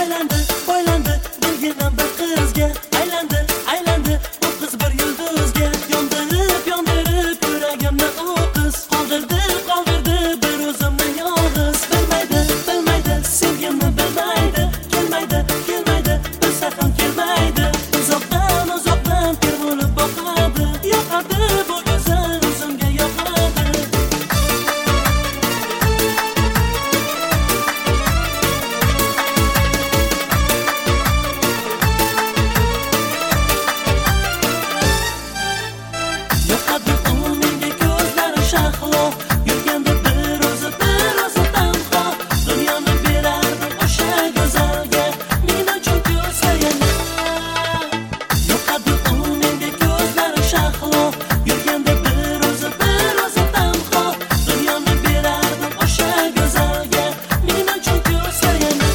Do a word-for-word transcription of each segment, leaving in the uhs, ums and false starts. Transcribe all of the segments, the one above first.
aylandi, boylandi, bilginam bir qizga. Aylandi, aylandi, bu qiz bir yulduzga. Yondirib, yondirib, yuragimni u qiz qoldirdi, qoldirdi bir o'zimni yolg'iz. Bilmaydi, bilmaydi, sevgimni bilmaydi. Kelmaydi, kelmaydi, bilsa ham kelmaydi. Uzoqdan, uzoqdan pir bo'lib boqadi. Yoqadi bu go'zal o'zimga yoqadi. Yoqadi u menga ko'zlari shahlo. Yurganda bir o'zi, bir o'zi tanho. Dunyoni berardim o'sha go'zalga. Men uchun ko'rsa yana. Yoqadi u menga ko'zlari shahlo. Yurganda bir o'zi, bir o'zi tanho. Dunyoni berardim o'sha go'zalga. Men uchun ko'rsa yana.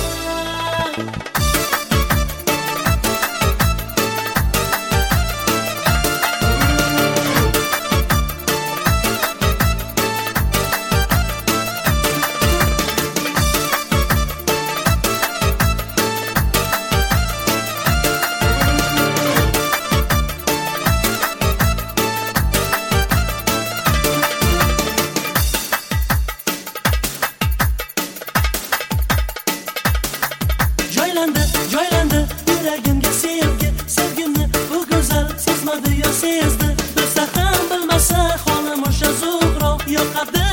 Joylandi, joylandi yuragimga sevgi. Sevgimni bu go'zal sezmadi yo sezdi. Bilsa ham bilmasa holim o'sha zo'rroq. Yoqadi